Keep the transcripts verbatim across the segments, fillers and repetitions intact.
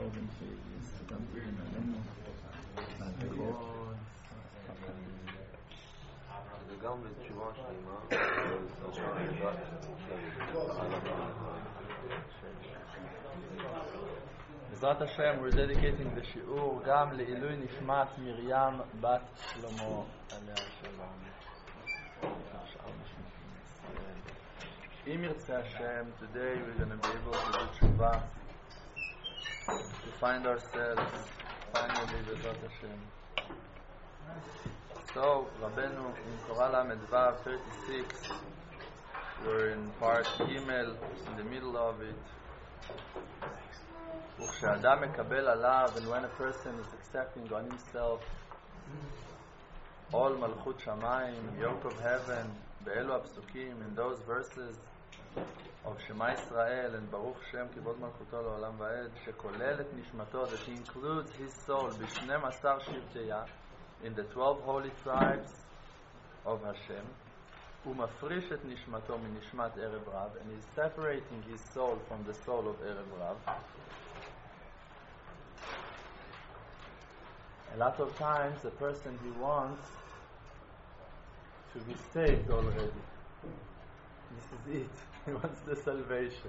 קודם שיסתכלתם עלינו, מהדקות. זה גם בתשובה שלמה, בעזרת השם, we're dedicating the שיעור גם לעילוי נשמת מרים בת שלמה עליה השלום. אם ירצה השם, today we're going to be able to do תשובה, to find ourselves finally בעזרת השם. So, Rabbeinu in Torah Lamed Vav thirty-six, we're in part Gimel, in the middle of it. וכשאדם מקבל עליו, and when a person is accepting on himself all מלכות שמיים, yoke of heaven, באלו הפסוקים, in those verses of Shema Israel and Baruch Shem כבוד מלכותו לעולם ועד, שכולל את נשמתו, that he includes his soul בשנים עשר שבטיה, in the twelve holy tribes of Hashem, ומפריש את נשמתו מנשמת ערב רב, and he's separating his soul from the soul of ערב רב. A lot of times a person, he wants to be saved already. This is it. He wants the salvation.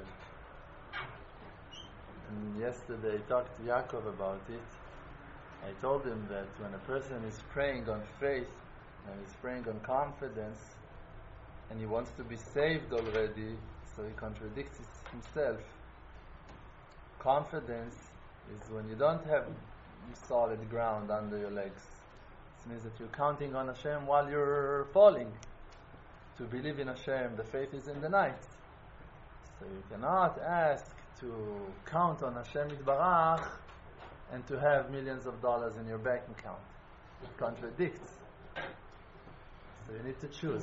And yesterday I talked to Yaakov about it. I told him that when a person is praying on faith and is praying on confidence and he wants to be saved already, so he contradicts himself. Confidence is when you don't have solid ground under your legs. It means that you're counting on Hashem while you're falling. To believe in Hashem, the faith is in the night. So you cannot ask to count on Hashem Yitbarach and to have millions of dollars in your bank account. It contradicts. So you need to choose.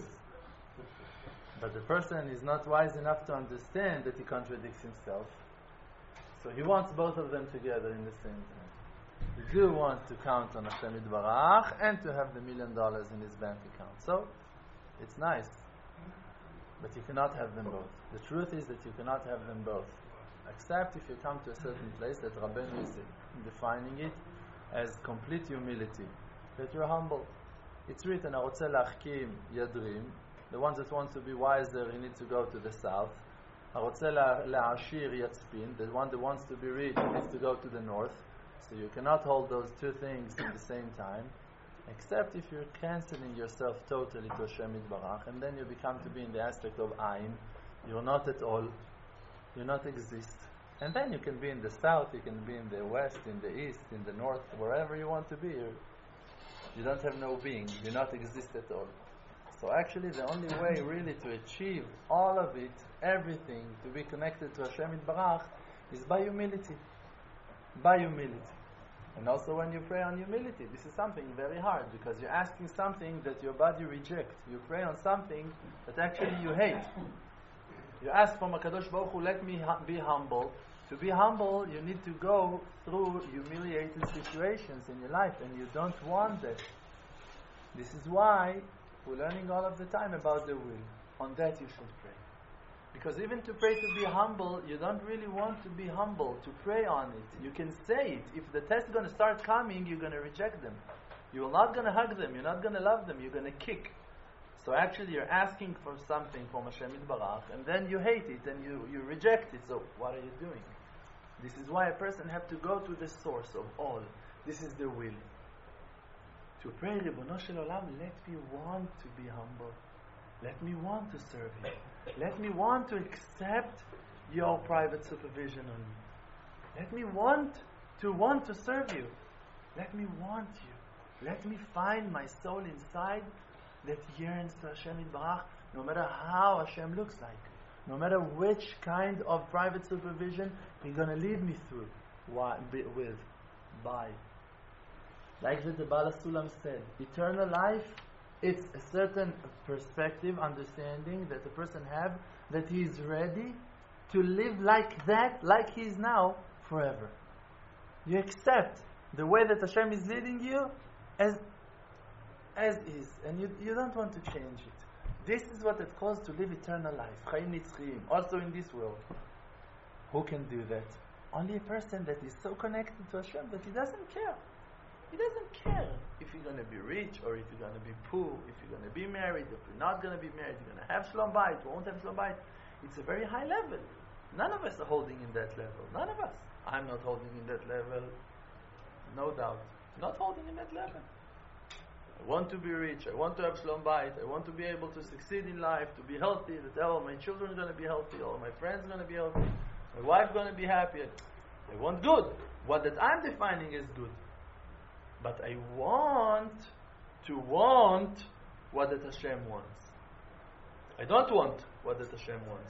But the person is not wise enough to understand that he contradicts himself. So he wants both of them together in the same time. You do want to count on Hashem Yitbarach and to have the million dollars in his bank account. So, it's nice. But you cannot have them both. The truth is that you cannot have them both. Except if you come to a certain place that Rabbeinu is defining it as complete humility. That you're humble. It's written, הרוצה להחכים ידרים. The ones that want to be wiser, he needs to go to the south. הרוצה להעשיר יצפין. The one that wants to be rich, he needs to go to the north. So you cannot hold those two things at the same time, except if you're canceling yourself totally to Hashem Yitbarach, and then you become to be in the aspect of Ayin. You're not at all. You not exist. And then you can be in the south, you can be in the west, in the east, in the north, wherever you want to be. You're, you don't have no being. You not exist at all. So actually the only way really to achieve all of it, everything, to be connected to Hashem Yitbarach, is by humility. By humility. And also when you pray on humility, this is something very hard because you're asking something that your body rejects. You pray on something that actually you hate. You ask from HaKadosh Baruch Hu, let me hu- be humble. To be humble, you need to go through humiliating situations in your life, and you don't want that. This is why we're learning all of the time about the will. On that you should pray. Because even to pray to be humble, you don't really want to be humble, to pray on it. You can say it. If the test is going to start coming, you're going to reject them. You're not going to hug them. You're not going to love them. You're going to kick. So actually you're asking for something from Hashem Yitbarach, and then you hate it and you, you reject it. So what are you doing? This is why a person has to go to the source of all. This is the will. To pray, Ribono Shel Olam, let me want to be humble. Let me want to serve you. Let me want to accept your private supervision on me. Let me want to want to serve you. Let me want you. Let me find my soul inside that yearns to Hashem Yitbarach, no matter how Hashem looks like. No matter which kind of private supervision He's going to lead me through. Why, with, by. Like that the Baal HaSulam said, eternal life, it's a certain perspective, understanding that the person have, that he is ready to live like that, like he is now, forever. You accept the way that Hashem is leading you as as is, and you, you don't want to change it. This is what it calls to live eternal life, Chaim Nitzchiyim, also in this world. Who can do that? Only a person that is so connected to Hashem that he doesn't care. He doesn't care if you're going to be rich or if you're going to be poor, if you're going to be married, if you're not going to be married, you're going to have shlom bayit, won't have shlom bayit. It's a very high level. None of us are holding in that level. None of us. I'm not holding in that level, no doubt. Not holding in that level. I want to be rich, I want to have shlom bayit, I want to be able to succeed in life, to be healthy, that all my children are going to be healthy, all my friends are going to be healthy, my wife going to be happy. I want good. What that I'm defining is good. But I want to want what that Hashem wants. I don't want what that Hashem wants.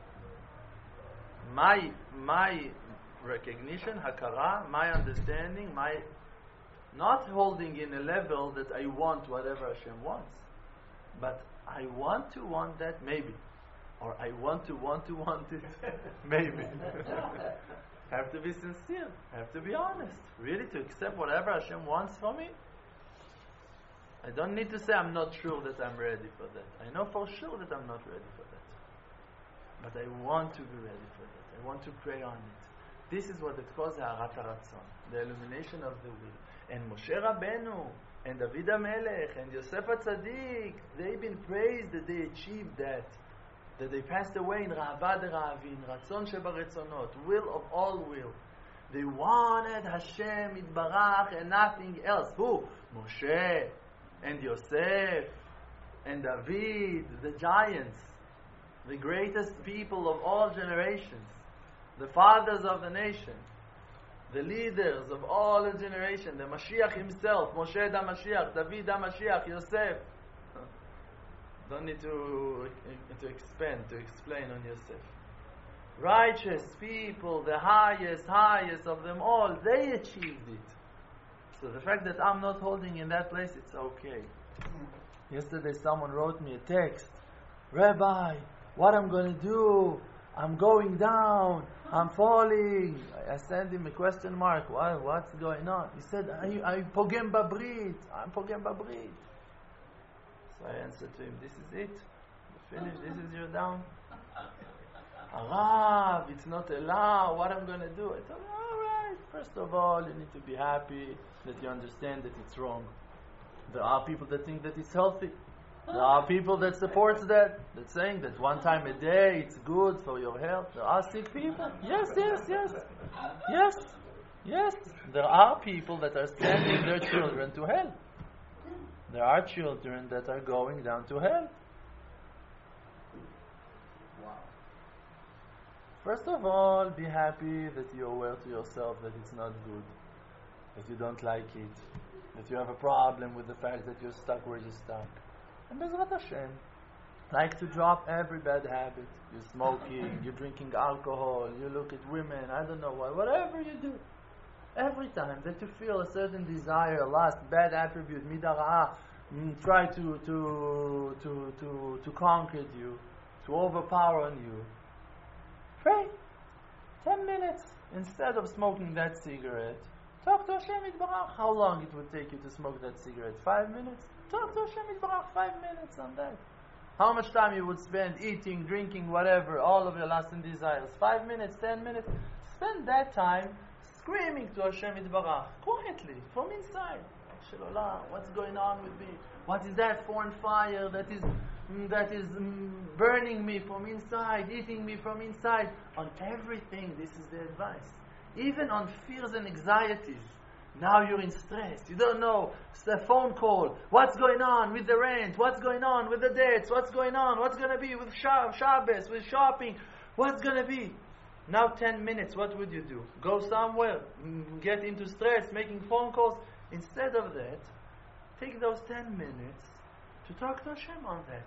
My my recognition, hakara, my understanding, my not holding in a level that I want whatever Hashem wants, but I want to want that maybe, or I want to want to want it maybe. Have to be sincere, have to be honest, really to accept whatever Hashem wants for me. I don't need to say I'm not sure that I'm ready for that. I know for sure that I'm not ready for that. But I want to be ready for that. I want to pray on it. This is what it calls Ha'arat HaRatzon, the illumination of the will. And Moshe Rabbeinu, and David HaMelech, and Yosef HaTzadik, they've been praised that they achieved that. That they passed away in Ra'ava deRa'avin, Ratzon shebaretzonot, will of all will. They wanted Hashem Yitbarach and nothing else. Who? Moshe, and Yosef, and David, the giants, the greatest people of all generations, the fathers of the nation, the leaders of all the generation, the Mashiach himself, Moshe da Mashiach, David da Mashiach, Yosef. Don't need to to expand, to explain on Yosef. Righteous people, the highest, highest of them all, they achieved it. So the fact that I'm not holding in that place, it's okay. Yesterday someone wrote me a text. Rabbi, what I'm going to do? I'm going down. I'm falling. I, I sent him a question mark. What, what's going on? He said, I, I pogem babrit. I'm pogem babrit. So I answered to him, this is it. You finished. This is your down. Arav, it's not allowed. What I'm going to do? I told him, all right. First of all, you need to be happy that you understand that it's wrong. There are people that think that it's healthy. There are people that supports that, that's saying that one time a day it's good for your health. There are sick people. Yes, yes, yes. Yes, yes. There are people that are sending their children to hell. There are children that are going down to hell. First of all, be happy that you're aware to yourself that it's not good, that you don't like it, that you have a problem with the fact that you're stuck where you're stuck. And Bezrat Hashem, like to drop every bad habit. You're smoking, you're drinking alcohol, you look at women, I don't know what, whatever you do. Every time that you feel a certain desire, lust, bad attribute, midah mm, try to, to, to, to, to conquer you, to overpower on you, pray. Ten minutes. Instead of smoking that cigarette, talk to Hashem Yitbarach. How long it would take you to smoke that cigarette? Five minutes? Talk to Hashem Yitbarach five minutes on that. How much time you would spend eating, drinking, whatever, all of your lusts and desires? Five minutes, ten minutes? Spend that time screaming to Hashem Yitbarach, quietly, from inside. Shalom, what's going on with me? What is that foreign fire that is mm, that is mm, burning me from inside, eating me from inside? On everything, this is the advice. Even on fears and anxieties. Now you're in stress. You don't know. It's a phone call. What's going on with the rent? What's going on with the debts? What's going on? What's going to be with Shabbos, with shopping? What's going to be? Now ten minutes, what would you do? Go somewhere, get into stress, making phone calls? Instead of that, take those ten minutes to talk to Hashem on that.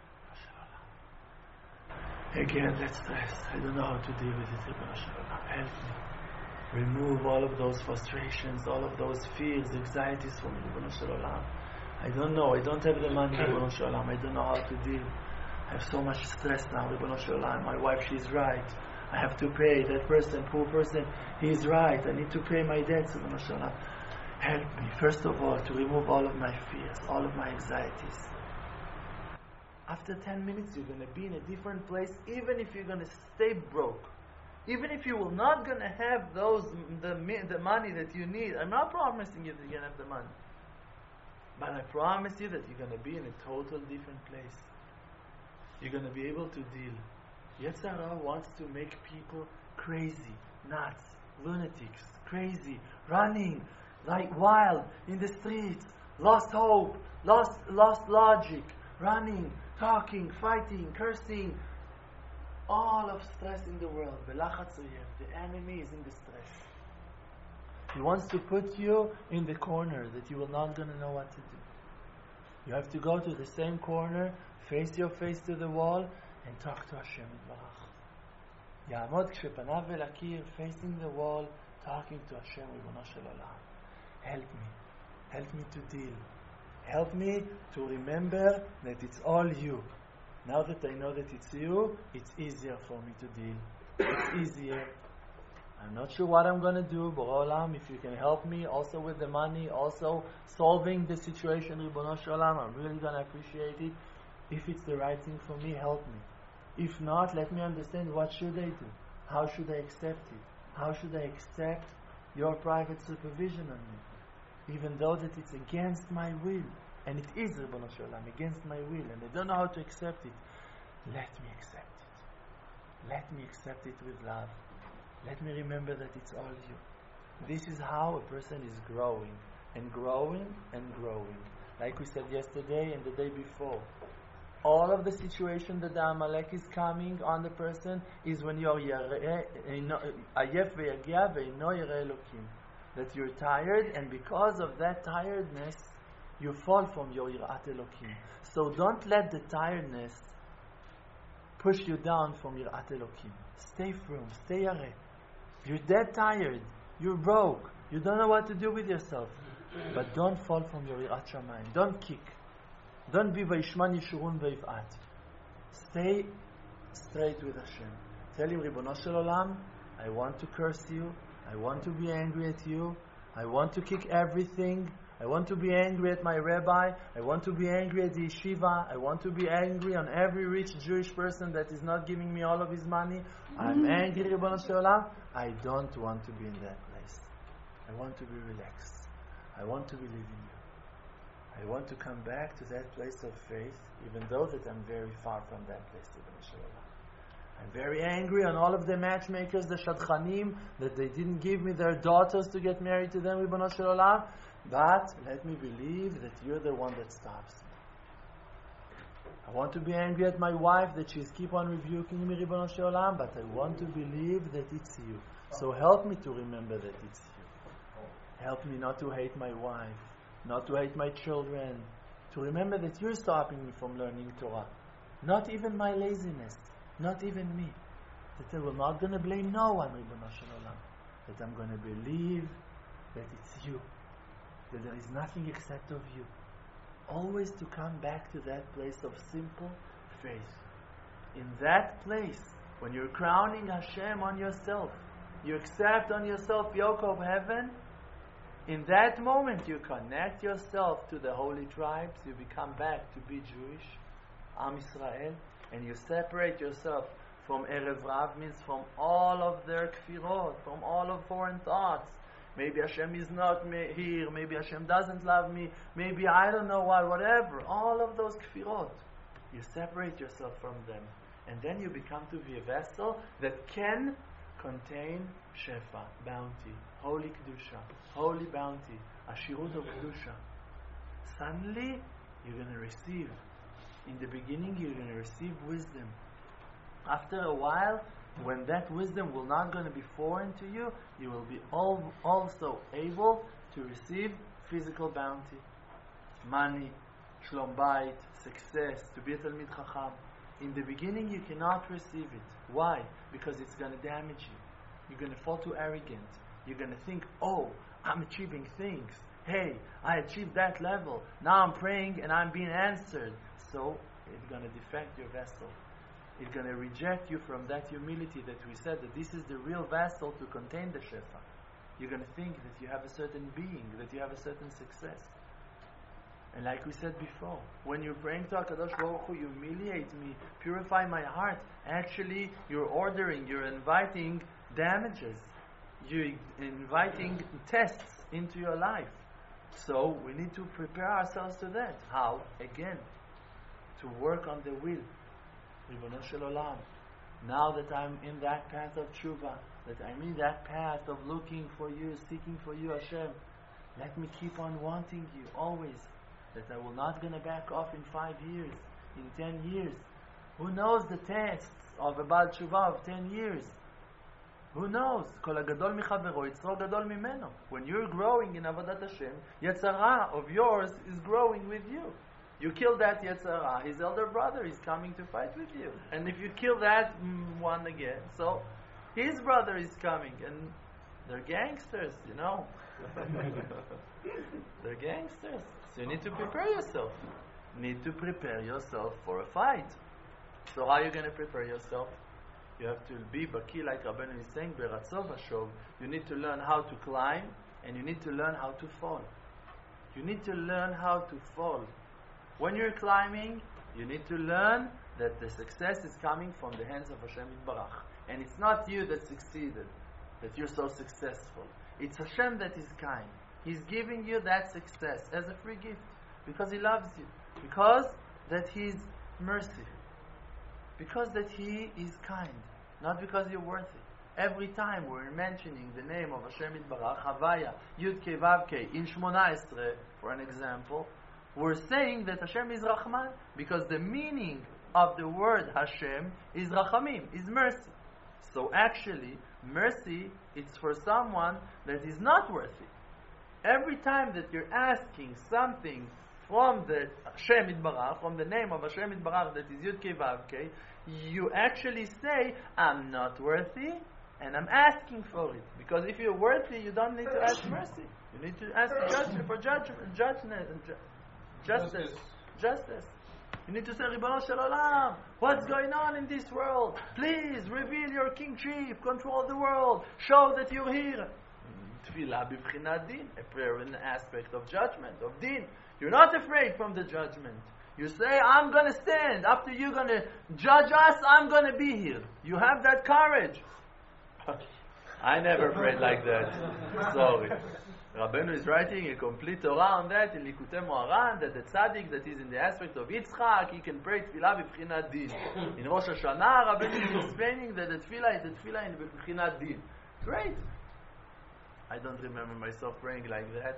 Again, that stress. I don't know how to deal with it. Help me. Remove all of those frustrations, all of those fears, anxieties from me. I don't know. I don't have the money. I don't know how to deal. I have so much stress now. My wife, she's right. I have to pay. That person, poor person, he's right. I need to pay my debts. Help me, first of all, to remove all of my fears, all of my anxieties. After ten minutes, you're going to be in a different place, even if you're going to stay broke. Even if you will not gonna have those the the money that you need, I'm not promising you that you're gonna have the money. But I promise you that you're gonna be in a total different place. You're gonna be able to deal. Yetzer Hara wants to make people crazy, nuts, lunatics, crazy, running like wild in the streets, lost hope, lost lost logic, running, talking, fighting, cursing, all of stress in the world. Belachatz oyev. The enemy is in distress. He wants to put you in the corner that you will not gonna know what to do. You have to go to the same corner, face your face to the wall, and talk to Hashem Yitbarach. Ya'amod kshepanav el hakir, facing the wall, talking to Hashem, Ribono shel Olam. Help me. Help me to deal. Help me to remember that it's all you. Now that I know that it's you, it's easier for me to deal. It's easier. I'm not sure what I'm going to do, Borei Olam, if you can help me also with the money, also solving the situation, Ribono shel Olam, I'm really going to appreciate it. If it's the right thing for me, help me. If not, let me understand what should I do. How should I accept it? How should I accept your private supervision on me? Even though that it's against my will. And it is, Ribono shel Olam, against my will, and I don't know how to accept it. Let me accept it. Let me accept it with love. Let me remember that it's all you. This is how a person is growing, and growing, and growing. Like we said yesterday and the day before. All of the situation that the Amalek is coming on the person is when you are ayef ve'yagia ve'ino yireh Elokim. That you're tired, and because of that tiredness, you fall from your Yirat Elokim. So don't let the tiredness push you down from Yirat Elokim. Stay firm, stay yareh. You're dead tired, you're broke, you don't know what to do with yourself. But don't fall from your Yirat Shamayim. Don't kick. Don't be Vayishman Yeshurun Vayiv'at. Stay straight with Hashem. Tell him, Ribono shel Olam, I want to curse you, I want to be angry at you, I want to kick everything, I want to be angry at my rabbi, I want to be angry at the yeshiva, I want to be angry on every rich Jewish person that is not giving me all of his money. I'm angry, Ribono shel Olam. I don't want to be in that place. I want to be relaxed. I want to believe in you. I want to come back to that place of faith, even though that I'm very far from that place, Ribono shel Olam. I'm very angry on all of the matchmakers, the shadchanim, that they didn't give me their daughters to get married to them, Ribono shel Olam. But let me believe that you're the one that stops me. I want to be angry at my wife that she's keep on rebuking me, Ribono shel Olam, but I want to believe that it's you. So help me to remember that it's you. Help me not to hate my wife, not to hate my children, to remember that you're stopping me from learning Torah. Not even my laziness, not even me. That I will not going to blame no one, Ribono shel Olam. That I'm going to believe that it's you. That there is nothing except of you. Always to come back to that place of simple faith. In that place, when you're crowning Hashem on yourself, you accept on yourself yoke of heaven, in that moment you connect yourself to the holy tribes, you become back to be Jewish, Am Yisrael, and you separate yourself from Erev Rav, means from all of their kfirot, from all of foreign thoughts. Maybe Hashem is not here, maybe Hashem doesn't love me, maybe I don't know why, whatever. All of those kfirot. You separate yourself from them. And then you become to be a vessel that can contain Shefa, bounty, holy Kedusha, holy bounty, Ashirut of Kedusha. Suddenly, you're going to receive. In the beginning, you're going to receive wisdom. After a while, when that wisdom will not going to be foreign to you, you will be all, also able to receive physical bounty, money, shlom bayit, success, to be a Talmid Chacham. In the beginning, you cannot receive it. Why? Because it's going to damage you. You're going to fall too arrogant. You're going to think, oh, I'm achieving things. Hey, I achieved that level. Now I'm praying and I'm being answered. So it's going to defect your vessel. It's going to reject you from that humility that we said that this is the real vessel to contain the Shefa. You're going to think that you have a certain being, that you have a certain success. And like we said before, when you're praying to HaKadosh Baruch Hu, you humiliate me, purify my heart. Actually, you're ordering, you're inviting damages. You're inviting tests into your life. So we need to prepare ourselves to that. How? Again, to work on the will. Ribono shel olam. Now that I'm in that path of tshuva, that I'm in that path of looking for you, seeking for you, Hashem, let me keep on wanting you always. That I will not gonna back off in five years, in ten years. Who knows the tests of a Baal Tshuva of ten years? Who knows? Kol hagadol michavero, yitzro gadol mimeno. When you're growing in Avodat Hashem, Yetzer Hara of yours is growing with you. You kill that Yetzer Hara, his elder brother is coming to fight with you. And if you kill that mm, one again, so his brother is coming, and they're gangsters, you know. They're gangsters. So you need to prepare yourself. Need to prepare yourself for a fight. So how are you going to prepare yourself? You have to be baki, like Rabbeinu is saying, beratzov hashov. You need to learn how to climb, and you need to learn how to fall. You need to learn how to fall. When you're climbing, you need to learn that the success is coming from the hands of Hashem Yitbarach. And it's not you that succeeded, that you're so successful. It's Hashem that is kind. He's giving you that success as a free gift because He loves you, because that He's mercy, because that He is kind, not because you're worthy. Every time we're mentioning the name of Hashem Yitbarach, Havaya, Yud Kei Vav Kei, in Shmona Esrei, for an example, we're saying that Hashem is Rahman because the meaning of the word Hashem is Rachamim, is mercy. So actually, mercy is for someone that is not worthy. Every time that you're asking something from the Hashem Yitbarach, from the name of Hashem Yitbarach that is Yud Kei Vav Kei, you actually say, I'm not worthy, and I'm asking for it. Because if you're worthy, you don't need to ask mercy. You need to ask judgment for judgment, judgment and ju- justice. Justice. You need to say, Ribono shel olam, what's going on in this world? Please reveal your kingship, control the world, show that you're here. Tefillah b'bchinat din, a prayer in the aspect of judgment, of din. You're not afraid from the judgment. You say, I'm going to stand. After you're going to judge us, I'm going to be here. You have that courage. I never prayed like that. Sorry. Rabbeinu is writing a complete Torah on that in Likutei Moharan, that the tzaddik that is in the aspect of Yitzchak, he can pray tefillah b'bchinat din. In Rosh Hashanah, Rabbeinu is explaining that the tefillah is the tefillah in b'bchinat din. Great. I don't remember myself praying like that.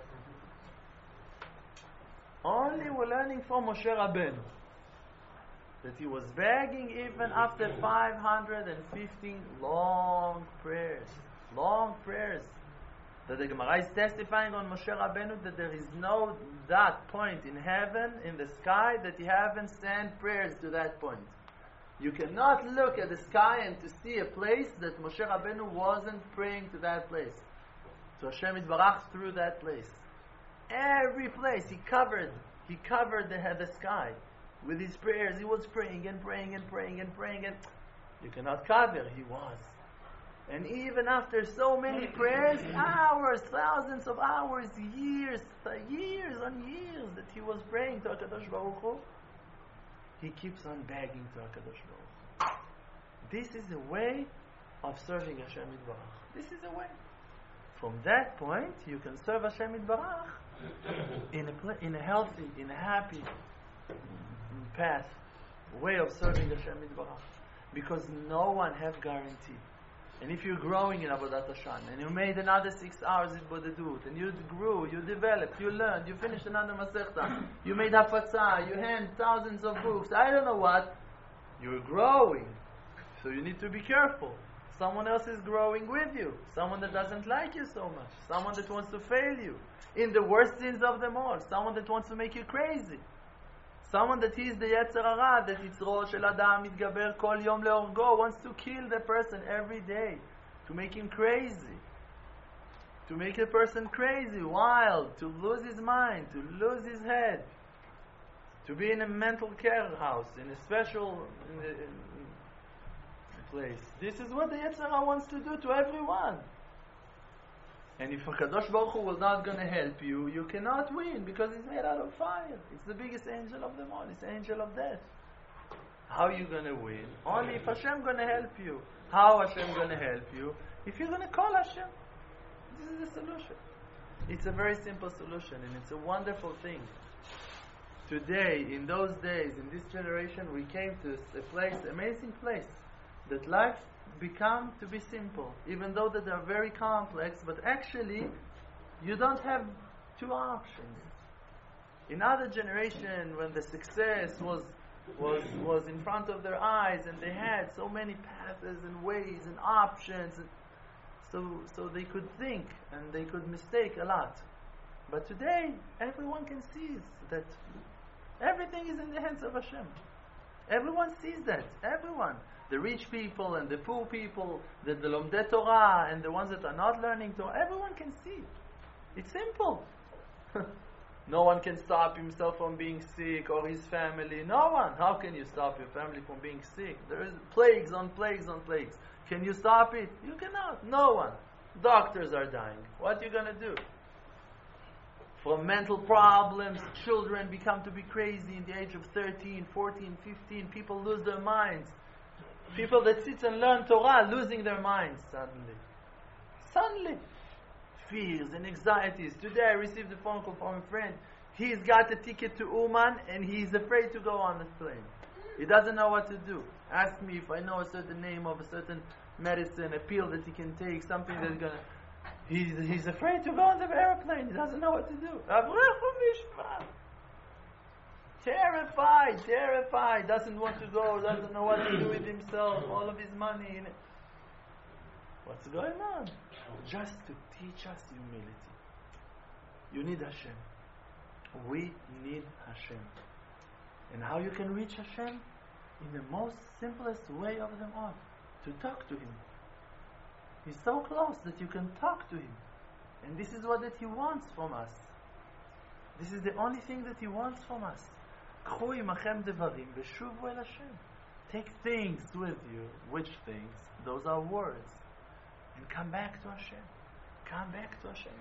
Only we're learning from Moshe Rabbeinu that he was begging even after five hundred fifteen long prayers. Long prayers. That the Gemara is testifying on Moshe Rabbeinu that there is no that point in heaven, in the sky, that you haven't sent prayers to that point. You cannot look at the sky and to see a place that Moshe Rabbeinu wasn't praying to that place. So Hashem Yitbarach through that place. Every place he covered, he covered the, the sky with his prayers. He was praying and praying and praying and praying and you cannot cover. He was. And even after so many prayers, hours, thousands of hours, years, years on years that he was praying to HaKadosh Baruch Hu, he keeps on begging to HaKadosh Baruch Hu. This is a way of serving Hashem Yitbarach. This is a way. From that point, you can serve Hashem Yitbarach in a pl- in a healthy, in a happy path, way of serving Hashem Yitbarach. Because no one has guarantee. And if you're growing in Avodat Hashem, and you made another six hours in Bodedut, and you grew, you developed, you learned, you finished another Masechta, you made Hafatzah, you hand thousands of books, I don't know what, you're growing. So you need to be careful. Someone else is growing with you. Someone that doesn't like you so much. Someone that wants to fail you. In the worst sins of them all. Someone that wants to make you crazy. Someone that is the Yetzer Hara, that Yitzro shel Adam mitgaber kol yom leorgo, wants to kill the person every day. To make him crazy. To make a person crazy, wild, to lose his mind, to lose his head. To be in a mental care house, in a special... In a, in, place. This is what the Yetzer Hara wants to do to everyone. And if HaKadosh Baruch Hu will not going to help you, you cannot win because he's made out of fire. It's the biggest angel of them all. It's the angel of death. How are you going to win? Only if Hashem going to help you. How Hashem going to help you? If you're going to call Hashem. This is the solution. It's a very simple solution and it's a wonderful thing. Today, in those days, in this generation, we came to a place, amazing place, that life become to be simple, even though that they are very complex, but actually, you don't have two options. In other generation, when the success was was was in front of their eyes, and they had so many paths and ways and options, and so so they could think and they could mistake a lot. But today, everyone can see that everything is in the hands of Hashem. Everyone sees that. Everyone. The rich people and the poor people, the, the Lomdei Torah and the ones that are not learning Torah, everyone can see. It's simple. No one can stop himself from being sick or his family. No one. How can you stop your family from being sick? There is plagues on plagues on plagues. Can you stop it? You cannot. No one. Doctors are dying. What are you going to do? From mental problems, children become to be crazy in the age of thirteen, fourteen, fifteen. People lose their minds. People that sit and learn Torah losing their minds suddenly. Suddenly. Fears and anxieties. Today I received a phone call from a friend. He's got a ticket to Uman and he's afraid to go on the plane. He doesn't know what to do. Ask me if I know a certain name of a certain medicine, a pill that he can take, something that's going to... He's, he's afraid to go on the airplane. He doesn't know what to do. Terrified, terrified. Doesn't want to go. Doesn't know what to do with himself. All of his money in it. What's going on? Just to teach us humility. You need Hashem. We need Hashem. And how you can reach Hashem? In the most simplest way of them all. To talk to Him. He's so close that you can talk to Him. And this is what that He wants from us. This is the only thing that He wants from us. קחו עמכם דברים ושובו אל Hashem. Take things with you. Which things? Those are words. And come back to Hashem. Come back to Hashem.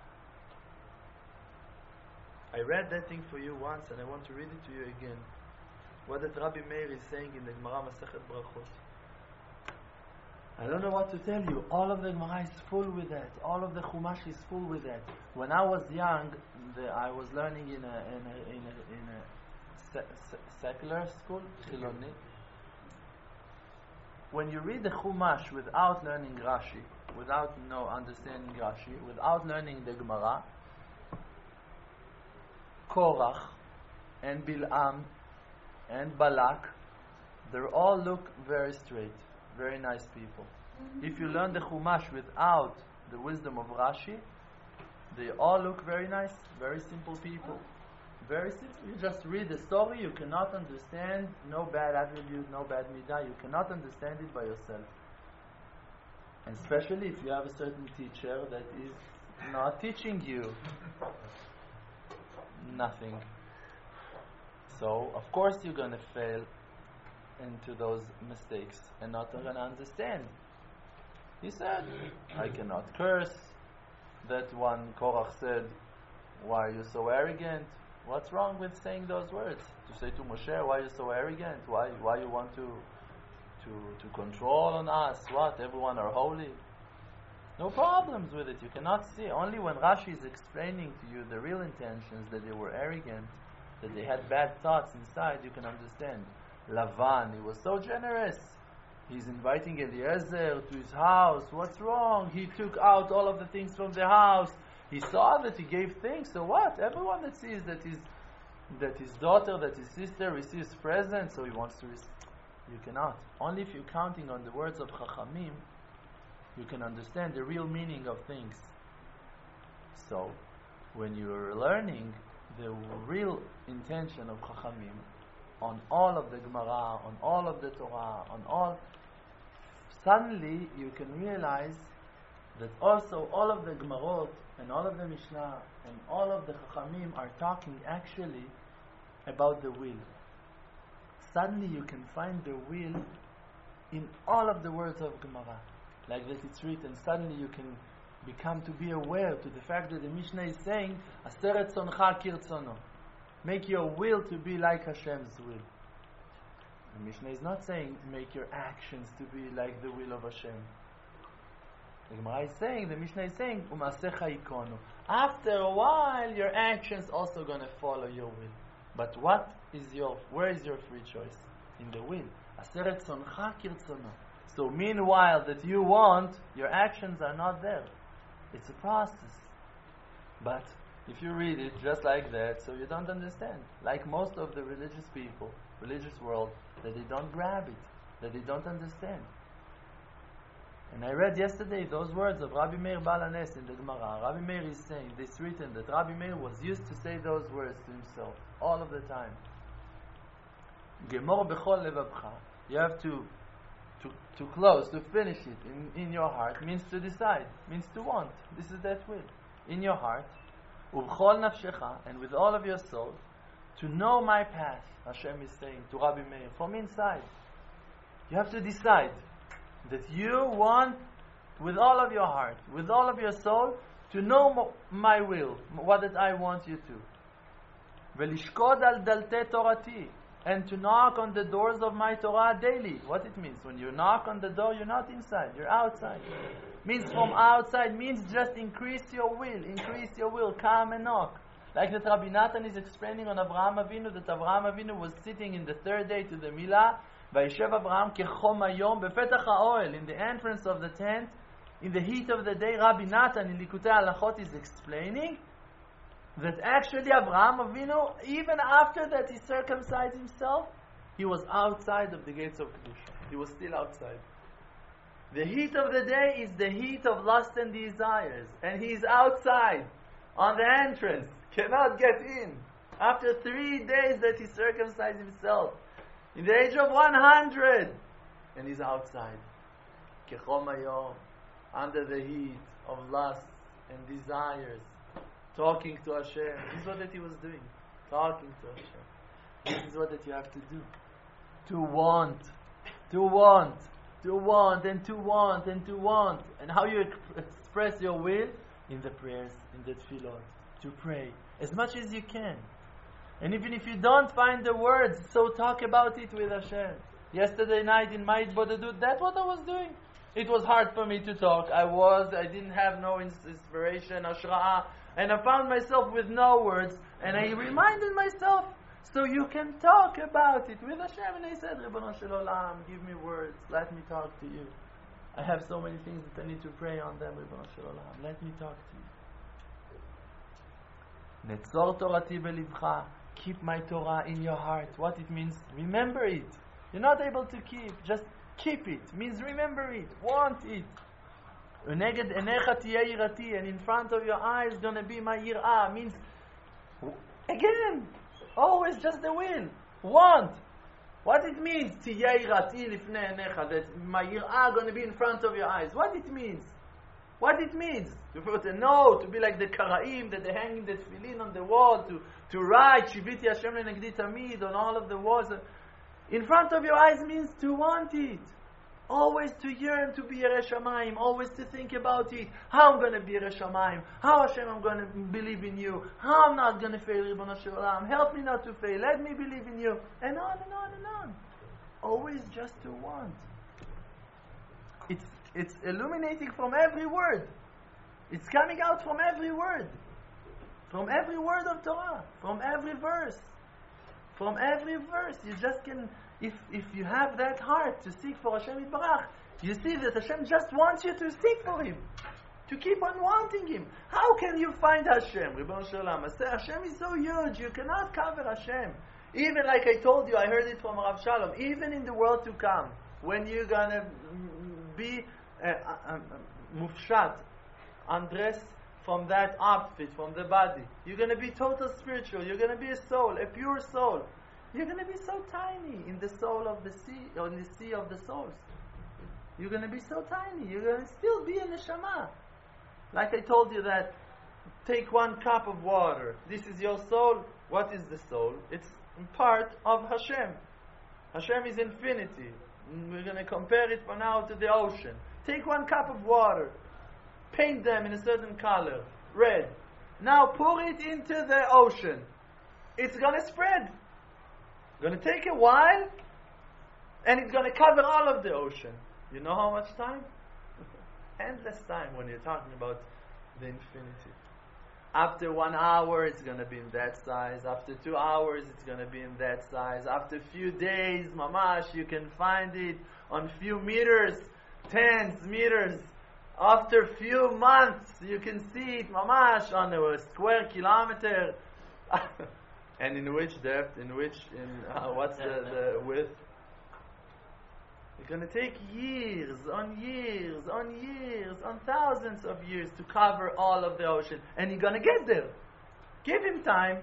I read that thing for you once and I want to read it to you again. What that Rabbi Meir is saying in the Gemara Masechet Brachot. I don't know what to tell you. All of the Gemara is full with that. All of the Chumash is full with that. When I was young, the, I was learning in a in a in a, in a se- se- secular school, Chiloni. When you read the Chumash without learning Rashi, without no understanding Rashi, without learning the Gemara, Korach and Bil'am and Balak, they all look very straight. Very nice people. Mm-hmm. If you learn the Chumash without the wisdom of Rashi, they all look very nice, very simple people. Very simple. You just read the story, you cannot understand, no bad attribute, no bad midah, you cannot understand it by yourself. And especially if you have a certain teacher that is not teaching you nothing. So, of course you're going to fail into those mistakes and not going to understand. He said, I cannot curse. That one Korach said, why are you so arrogant? What's wrong with saying those words? To say to Moshe, why are you so arrogant? Why why you want to to to control on us? What? Everyone are holy? No problems with it. You cannot see. Only when Rashi is explaining to you the real intentions, that they were arrogant, that they had bad thoughts inside, you can understand. Lavan, he was so generous. He's inviting Eliezer to his house. What's wrong? He took out all of the things from the house. He saw that he gave things. So what? Everyone that sees that his that his daughter, that his sister receives presents, so he wants to receive. You cannot. Only if you're counting on the words of Chachamim, you can understand the real meaning of things. So, when you're learning the real intention of Chachamim, on all of the Gemara, on all of the Torah, on all, suddenly you can realize that also all of the Gemarot and all of the Mishnah and all of the Chachamim are talking actually about the will. Suddenly you can find the will in all of the words of Gemara. Like that it's written, suddenly you can become to be aware to the fact that the Mishnah is saying, Aser etzoncha kirtzono. Make your will to be like Hashem's will. The Mishnah is not saying make your actions to be like the will of Hashem. The Gemara is saying, the Mishnah is saying, Umasecha ikono. After a while, your actions also going to follow your will. But what is your, where is your free choice? In the will. Aser etzoncha kirtzono. So meanwhile that you want, your actions are not there. It's a process. But if you read it just like that, so you don't understand. Like most of the religious people, religious world, that they don't grab it, that they don't understand. And I read yesterday those words of Rabbi Meir Baal HaNes in the Gemara. Rabbi Meir is saying, it's written that Rabbi Meir was used to say those words to himself all of the time. Gemor bechol levavcha. You have to To, to close, to finish it in, in your heart means to decide, means to want. This is that will. In your heart, ubchol nafshecha, and with all of your soul, to know my path, Hashem is saying to Rabbi Meir, from inside. You have to decide that you want, with all of your heart, with all of your soul, to know mo- my will, what that I want you to. Velishkod al dalte torati, and to knock on the doors of my Torah daily. What it means? When you knock on the door, you're not inside, you're outside. Means from outside, means just increase your will, increase your will, come and knock. Like that Rabbi Natan is explaining on Avraham Avinu, that Avraham Avinu was sitting in the third day to the Milah, Vayishev Avraham kechom hayom, befetach ha'oel, in the entrance of the tent, in the heat of the day. Rabbi Natan in Likutei Halachot is explaining that actually Avraham Avinu, even after that he circumcised himself, he was outside of the gates of Kedusha. He was still outside. The heat of the day is the heat of lust and desires, and he is outside on the entrance, cannot get in. After three days that he circumcised himself, in the age of one hundred, and he's outside. Kechom hayom, under the heat of lust and desires, talking to Hashem. This is what that he was doing. Talking to Hashem. This is what that you have to do. To want. To want. To want and to want and to want. And how you express your will? In the prayers, in the tefillot. To pray. As much as you can. And even if you don't find the words, so talk about it with Hashem. Yesterday night in my Bodedut, that's what I was doing. It was hard for me to talk. I was, I didn't have no inspiration, Hashra'ah. And I found myself with no words, and I reminded myself, so you can talk about it with Hashem. And I said, Ribono Shel Olam, give me words, let me talk to you. I have so many things that I need to pray on them, Ribono Shel Olam, let me talk to you. Netzor Torati belivcha, keep my Torah in your heart. What it means? Remember it. You're not able to keep, just keep it. Means remember it, want it. And in front of your eyes is going to be my yir'ah. Means, again, always just the will. Want. What it means, that my yir'ah going to be in front of your eyes. What it means. What it means. To put a note, to be like the karaim, that they hang the tefillin on the wall, to, to write, Shiviti Hashem le'negdi tamid, on all of the walls. In front of your eyes means to want it. Always to yearn to be Yerei Shamayim, always to think about it. How I'm going to be Yerei Shamayim, how Hashem I'm going to believe in you, how I'm not going to fail, Ribono Shel Olam, help me not to fail, let me believe in you, and on and on and on. Always just to want. It's, it's illuminating from every word. It's coming out from every word. From every word of Torah. From every verse. From every verse. You just can... If if you have that heart to seek for Hashem Yitbarach, you see that Hashem just wants you to seek for Him, to keep on wanting Him. How can you find Hashem? Ribono Shel Olam, Hashem is so huge, you cannot cover Hashem. Even like I told you, I heard it from Rav Shalom, even in the world to come, when you're going to be uh, uh, mufshat, undressed from that outfit, from the body, you're going to be total spiritual, you're going to be a soul, a pure soul. You're going to be so tiny in the soul of the sea, or in the sea of the souls. You're going to be so tiny. You're going to still be a neshama. Like I told you that, take one cup of water. This is your soul. What is the soul? It's part of Hashem. Hashem is infinity. We're going to compare it for now to the ocean. Take one cup of water. paint them in a certain color, red. Now pour it into the ocean. It's going to spread. Going to take a while, and it's going to cover all of the ocean. You know how much time? Endless time when you're talking about the infinity. After one hour, it's going to be in that size. After two hours, it's going to be in that size. After a few days, mamash, you can find it on few meters, tens meters. After a few months, you can see it, mamash, on a square kilometer. And in which depth? In which? In uh, what's the, the width? It's going to take years on years on years on thousands of years to cover all of the ocean, and you're going to get there. Give him time.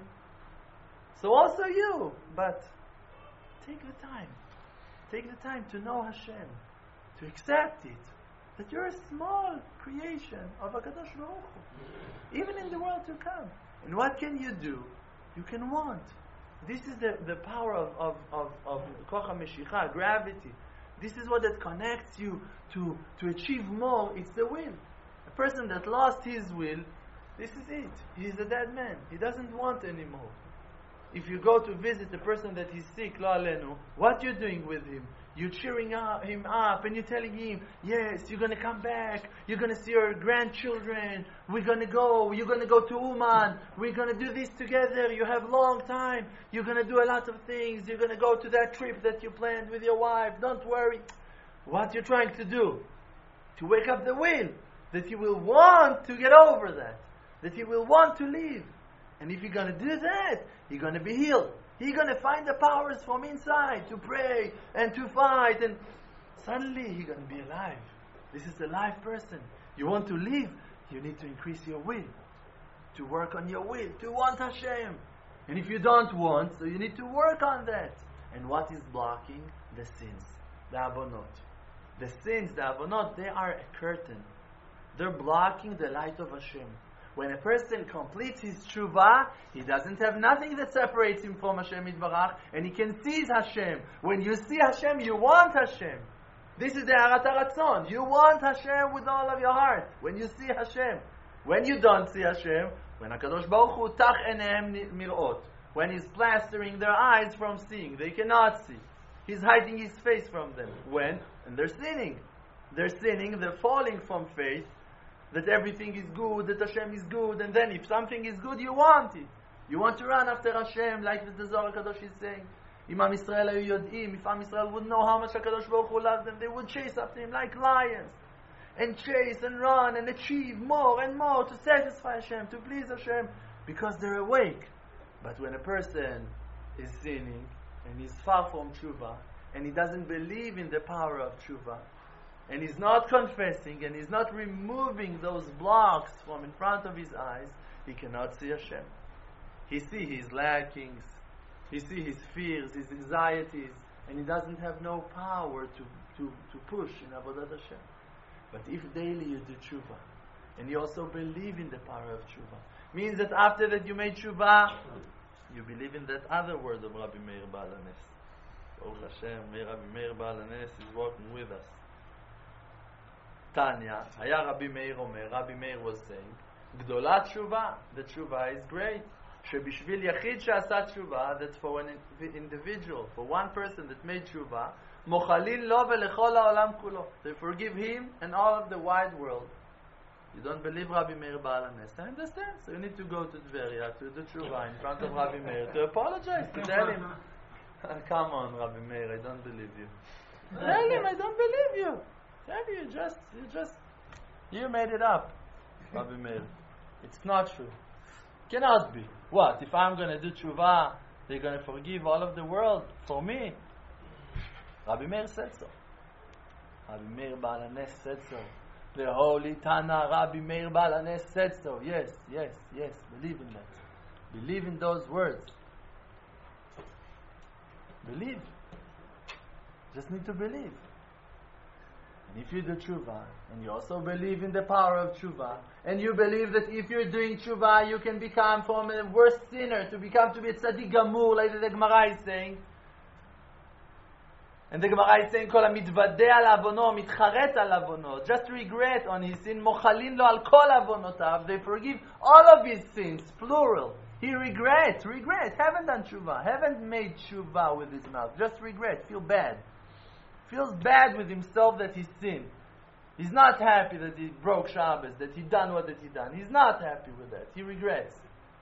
So also you, but take the time. Take the time to know Hashem, to accept it, that you're a small creation of HaKadosh Baruch Hu, even in the world to come. And what can you do? You can want. This is the, the power of, of, of, of Koch HaMeshicha, gravity. This is what that connects you to, to achieve more. It's the will. A person that lost his will, this is it. He's a dead man. He doesn't want anymore. If you go to visit a person that is sick, lo alenu, what you're doing with him? You're cheering up, him up, and you're telling him, yes, you're going to come back, you're going to see your grandchildren, we're going to go, you're going to go to Uman, we're going to do this together, you have long time, you're going to do a lot of things, you're going to go to that trip that you planned with your wife, don't worry. What you're trying to do? To wake up the will, that you will want to get over that, that you will want to leave. And if you're going to do that, you're going to be healed. He's going to find the powers from inside to pray and to fight, and suddenly he's going to be alive. This is a live person. You want to live, you need to increase your will, to work on your will, to want Hashem. And if you don't want, so you need to work on that. And what is blocking? The sins, the abonot. The sins, the abonot, they are a curtain. They're blocking the light of Hashem. When a person completes his tshuva, he doesn't have nothing that separates him from Hashem Yitbarach, and he can see Hashem. When you see Hashem, you want Hashem. This is the Harat HaRatzon. You want Hashem with all of your heart. When you see Hashem. When you don't see Hashem, when HaKadosh Baruch Hu tach enehem mirot, when he's plastering their eyes from seeing, they cannot see. He's hiding his face from them. When? And they're sinning. They're sinning, they're falling from faith, that everything is good, that Hashem is good, and then if something is good, you want it. You want to run after Hashem, like the Zohar HaKadosh is saying. If Am Yisrael hayu yod'im, if Am Yisrael would know how much HaKadosh Baruch Hu loves them, they would chase after him like lions, and chase and run and achieve more and more to satisfy Hashem, to please Hashem, because they're awake. But when a person is sinning, and he's far from tshuva, and he doesn't believe in the power of tshuva, and he's not confessing, and he's not removing those blocks from in front of his eyes, he cannot see Hashem. He sees his lackings, he sees his fears, his anxieties, and he doesn't have no power to, to, to push in Avodat Hashem. But if daily you do tshuva, and you also believe in the power of tshuva, means that after that you made tshuva, you believe in that other word of Rabbi Meir Baal HaNes. Baruch Hashem, Rabbi Meir Baal HaNes is working with us. Tanya, Haya Rabbi Meir Omer, Rabbi Meir was saying, Gdola tshuva, the tshuva is great. Shebishvil yachid she'asa tshuva, that's for an individual, for one person that made tshuva, mochalin lo velechol ha'olam kulo. They forgive him and all of the wide world. You don't believe Rabbi Meir Baal HaNes, I understand. So you need to go to Tveria, to the tshuva in front of Rabbi Meir, to apologize, to tell him, come on Rabbi Meir, I don't believe you. Tell him, I don't believe you. Tell you, just, you just, you made it up, Rabbi Meir. It's not true. Cannot be. What? If I'm going to do tshuva, they're going to forgive all of the world for me? Rabbi Meir said so. Rabbi Meir Baal HaNes said so. The holy Tana Rabbi Meir Baal HaNes said so. Yes, yes, yes. Believe in that. Believe in those words. Believe. Just need to believe. And if you do tshuva, and you also believe in the power of tshuva, and you believe that if you're doing tshuva, you can become from a worst sinner to become to be a tzaddik gamur, like the Gemara is saying, And the Gemara is saying, Kol ha-mitvadeh al avono, mitcharet al avono, just regret on his sin, mochalin lo al kol avonotav, they forgive all of his sins, plural. He regrets, regrets, haven't done tshuva, haven't made tshuva with his mouth, just regret, feel bad. Feels bad with himself that he sinned. He's not happy that he broke Shabbos, that he done what that he done. He's not happy with that. He regrets.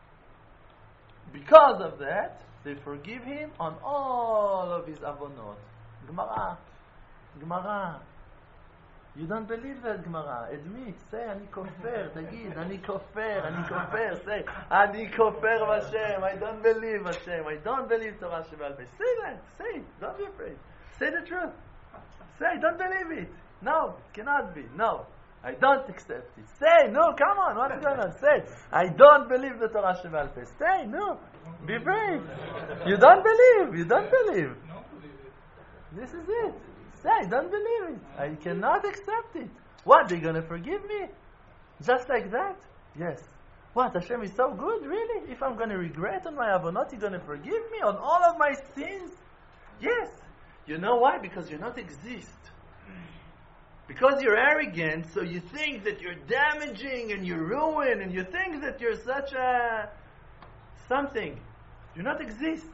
Because of that, they forgive him on all of his avonot. Gemara, Gemara. You don't believe that, Gemara. Admit, say, אני כופר, תגיד, אני כופר, אני כופר, say, אני כופר Hashem, I don't believe Hashem, I don't believe Torah שבעל פה. Say that, say it, don't be afraid. Say the truth. Say, don't believe it. No, it cannot be. No, I don't accept it. Say, no, come on, what's going on? Say, I don't believe the Torah שבעל פה. Say, no, be brave. You don't believe, you don't believe. This is it. Say, don't believe it. I cannot accept it. What, they're going to forgive me? Just like that? Yes. What, Hashem is so good, really? If I'm going to regret on my avonot, you're going to forgive me on all of my sins? Yes. You know why? Because you not exist. Because you're arrogant, so you think that you're damaging and you ruin, and you think that you're such a something. You not exist.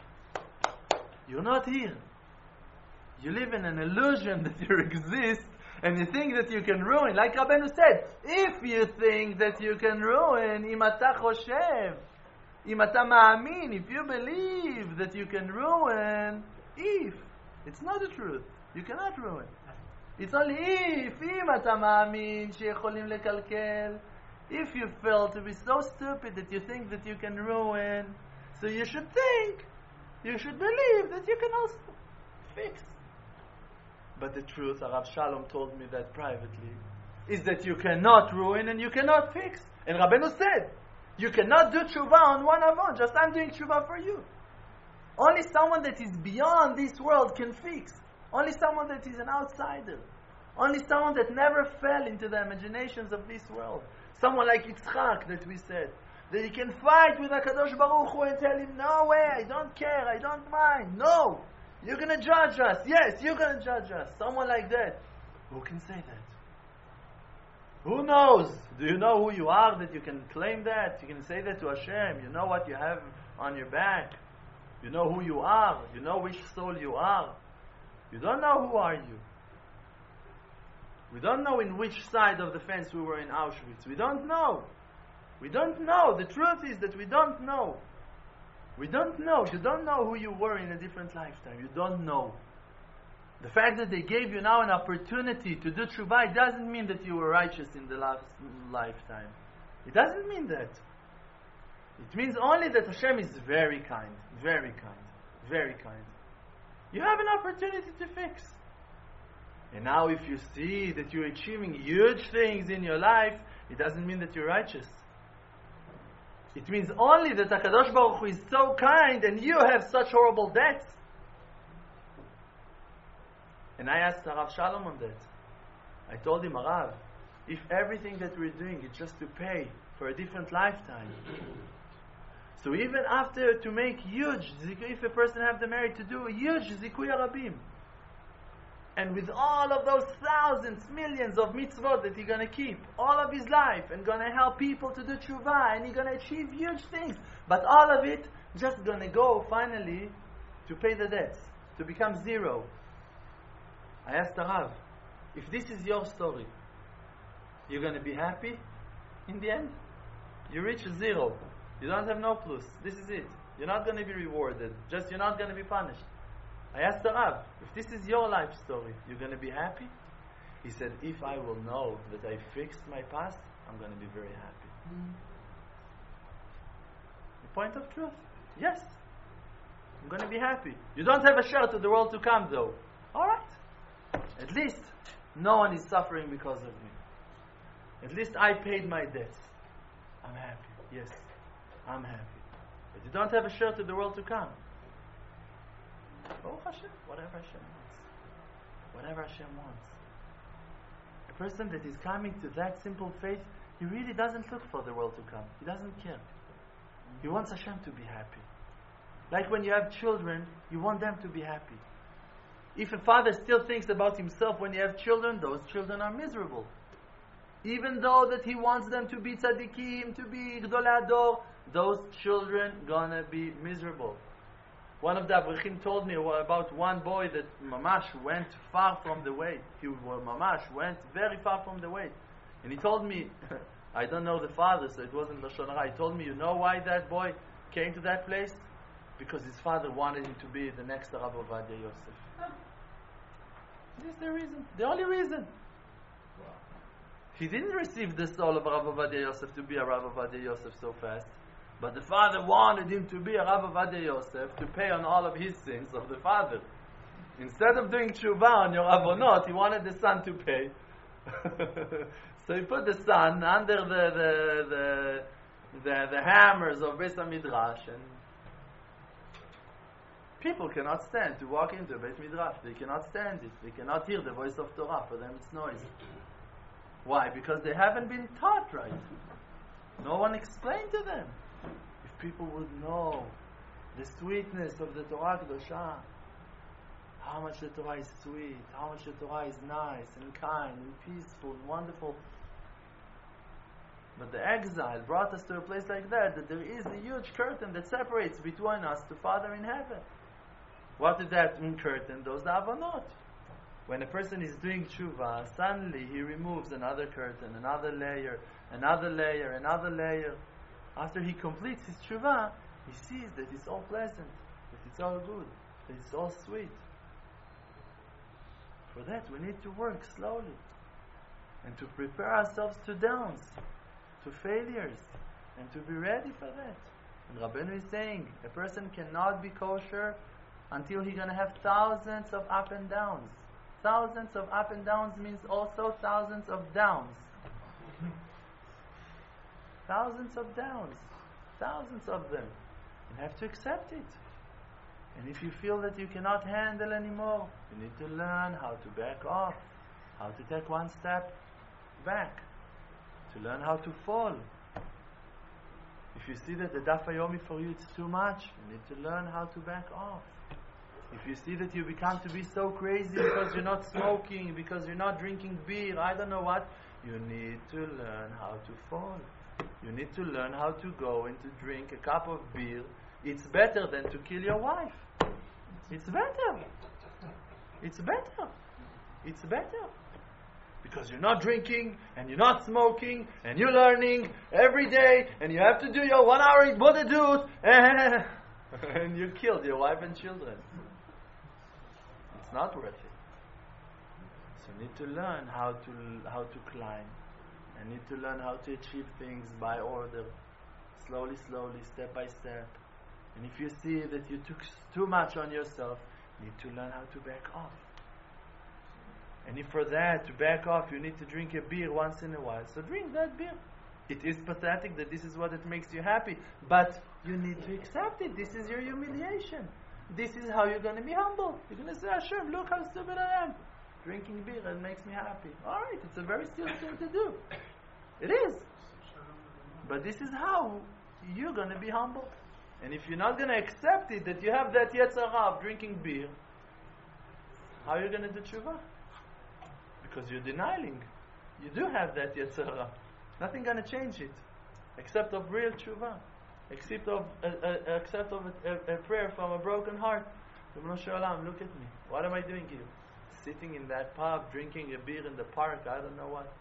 You're not here. You live in an illusion that you exist, and you think that you can ruin. Like Rabbeinu said, if you think that you can ruin, אם אתה חושב, אם אתה מאמין, if you believe that you can ruin, if, it's not the truth. You cannot ruin. It's only if, אם אתה מאמין שיכולים לקלקל, if you feel to be so stupid that you think that you can ruin, so you should think, you should believe that you can also fix. But the truth, Rav Shalom told me that privately, is that you cannot ruin and you cannot fix. And Rabbeinu said, you cannot do tshuva on one avon, just I'm doing tshuva for you. Only someone that is beyond this world can fix. Only someone that is an outsider. Only someone that never fell into the imaginations of this world. Someone like Yitzchak that we said, that he can fight with HaKadosh Baruch Hu and tell him, no way, I don't care, I don't mind. No! You're going to judge us. Yes, you're going to judge us. Someone like that. Who can say that? Who knows? Do you know who you are that you can claim that? You can say that to Hashem. You know what you have on your back. You know who you are. You know which soul you are. You don't know who are you. We don't know in which side of the fence we were in Auschwitz. We don't know. We don't know. The truth is that we don't know. We don't know. You don't know who you were in a different lifetime. You don't know. The fact that they gave you now an opportunity to do tshuva, it doesn't mean that you were righteous in the last lifetime. It doesn't mean that. It means only that Hashem is very kind, very kind, very kind. You have an opportunity to fix. And now if you see that you're achieving huge things in your life, it doesn't mean that you're righteous. It means only that HaKadosh Baruch Hu is so kind and you have such horrible debts. And I asked Rav Shalom on that. I told him, Rav, if everything that we're doing is just to pay for a different lifetime, so even after to make huge, if a person have the merit to do a huge Zikuy Arabim, and with all of those thousands, millions of mitzvot that he's going to keep all of his life and going to help people to do tshuva and he's going to achieve huge things, but all of it just going to go finally to pay the debts, to become zero. I asked the Rav, if this is your story, you're going to be happy in the end? You reach zero. You don't have no plus. This is it. You're not going to be rewarded. Just you're not going to be punished. I asked the Rav, if this is your life story, you're going to be happy? He said, if I will know that I fixed my past, I'm going to be very happy. Mm. The point of truth? Yes. I'm going to be happy. You don't have a share to the world to come though. Alright. At least no one is suffering because of me. At least I paid my debts. I'm happy. Yes. I'm happy. But you don't have a share to the world to come. Baruch Hashem, whatever Hashem wants. Whatever Hashem wants. A person that is coming to that simple faith, he really doesn't look for the world to come. He doesn't care. He wants Hashem to be happy. Like when you have children, you want them to be happy. If a father still thinks about himself when you have children, those children are miserable. Even though that he wants them to be tzaddikim, to be gdolei hador, those children gonna be miserable. One of the avrechim told me about one boy that mamash went far from the way. He well, mamash went very far from the way. And he told me, I don't know the father, so it wasn't Lashon Hara. He told me, you know why that boy came to that place? Because his father wanted him to be the next Rav Ovadia Yosef. This is the reason, the only reason. He didn't receive the soul of Rav Ovadia Yosef to be a Rav Ovadia Yosef so fast. But the father wanted him to be a Rav Ovadia Yosef to pay on all of his sins of the father. Instead of doing tshuva on your avonot, he wanted the son to pay. So he put the son under the the the, the, the hammers of Beis HaMidrash, and people cannot stand to walk into a Beis Midrash. They cannot stand it. They cannot hear the voice of Torah. For them it's noise. Why? Because they haven't been taught right. No one explained to them. If people would know the sweetness of the Torah Kedosha, how much the Torah is sweet, how much the Torah is nice and kind and peaceful and wonderful. But the exile brought us to a place like that, that there is a huge curtain that separates between us to Father in heaven. What is that curtain? Those are avonot. When a person is doing tshuva, suddenly he removes another curtain, another layer, another layer, another layer. After he completes his tshuva, he sees that it's all pleasant, that it's all good, that it's all sweet. For that we need to work slowly and to prepare ourselves to downs, to failures, and to be ready for that. And Rabbeinu is saying, a person cannot be kosher until he's going to have thousands of up and downs. Thousands of up and downs means also thousands of downs. Thousands of downs. Thousands of them. You have to accept it. And if you feel that you cannot handle anymore, you need to learn how to back off, how to take one step back, to learn how to fall. If you see that the Daf Yomi for you is too much, you need to learn how to back off. If you see that you become to be so crazy because you're not smoking, because you're not drinking beer, I don't know what, you need to learn how to fall. You need to learn how to go and to drink a cup of beer. It's better than to kill your wife. It's better. It's better. It's better. Because you're not drinking, and you're not smoking, and you're learning every day, and you have to do your one hour Bodedut, and, and you killed your wife and children. It's not worth it. So you need to learn how to how to climb. I need to learn how to achieve things by order, slowly, slowly, step by step. And if you see that you took too much on yourself, you need to learn how to back off. And if for that, to back off, you need to drink a beer once in a while, so drink that beer. It is pathetic that this is what it makes you happy, but you need to accept it. This is your humiliation. This is how you're going to be humble. You're going to say, Hashem, look how stupid I am. Drinking beer, that makes me happy. Alright, it's a very stupid thing to do. It is. But this is how you're going to be humble. And if you're not going to accept it, that you have that Yetzer Hara of drinking beer, how are you going to do tshuva? Because you're denying. You do have that Yetzer Hara. Nothing going to change it. Except of real tshuva. Except of, uh, uh, except of a, a, a prayer from a broken heart. Ribbono Shel Olam, look at me. What am I doing here? Sitting in that pub, drinking a beer in the park, I don't know what.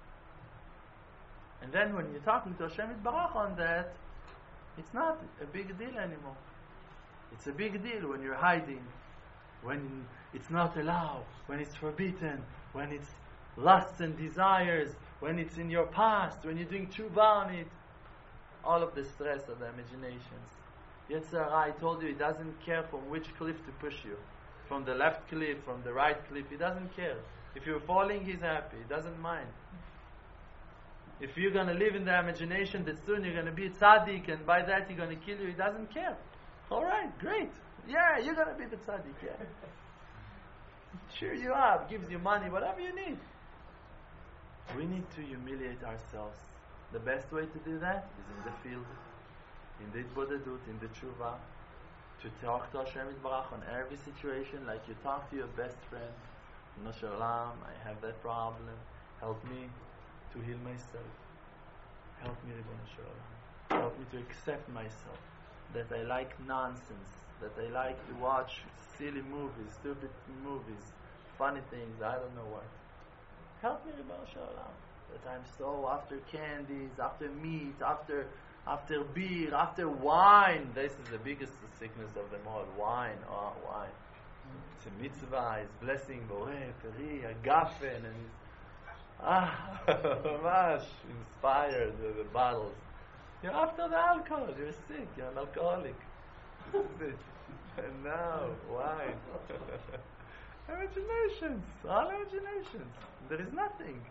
And then when you're talking to Hashem Yitbarach on that, it's not a big deal anymore. It's a big deal when you're hiding, when it's not allowed, when it's forbidden, when it's lusts and desires, when it's in your past, when you're doing tshuva on it. All of the stress of the imaginations. Yetzer Hara, I told you, he doesn't care from which cliff to push you. From the left cliff, from the right cliff, he doesn't care. If you're falling, he's happy, he doesn't mind. If you're going to live in the imagination that soon you're going to be a tzaddik and by that he's going to kill you, he doesn't care. Alright, great. Yeah, you're going to be the tzaddik, yeah. Cheer you up, gives you money, whatever you need. We need to humiliate ourselves. The best way to do that is in the field, in the Bodedut, in the tshuva. to talk to Hashem Yitbarach on every situation, like you talk to your best friend. No Shalom, I have that problem. Help me to heal myself. Help me, Ribono Shalom. Help me to accept myself. That I like nonsense. That I like to watch silly movies, stupid movies, funny things, I don't know what. Help me, Ribono Shalom. That I'm so after candies, after meat, after after beer, after wine. This is the biggest sickness of them all. Wine, oh, wine. It's a mitzvah, it's blessing, Boreh, Peri, Agafen, and it's, ah, Mamash, inspired with the bottles. You're after the alcohol, you're sick, you're an alcoholic. This is it. And now, wine. Imaginations, all imaginations. There is nothing.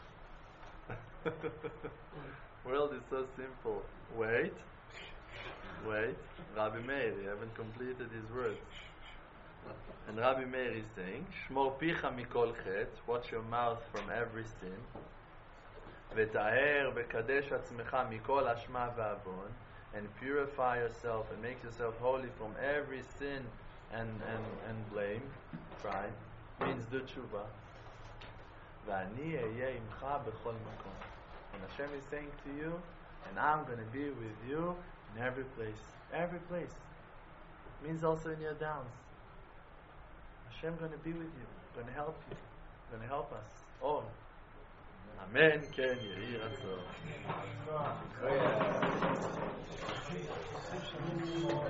World is so simple. Wait, wait. Rabbi Meir, he haven't completed his words. And Rabbi Meir is saying, Shmor picha mikol chet, watch your mouth from every sin. V'taher v'kadesh atzmecha mikol ashma v'avon, and purify yourself and make yourself holy from every sin and and and blame, pride, means do tshuva. V'ani eyeh imcha b'chol makom. And Hashem is saying to you, and I'm going to be with you in every place. Every place. Means also in your downs. Hashem going to be with you, going to help you, going to help us all. Amen. Ken Yehi Ratzon.